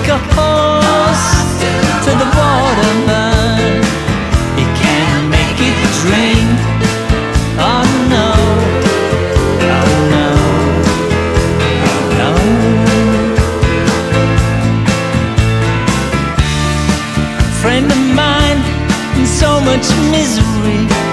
a horse to the water, but he can't make it drink. Oh no, oh no, oh no. Friend of mine in so much misery,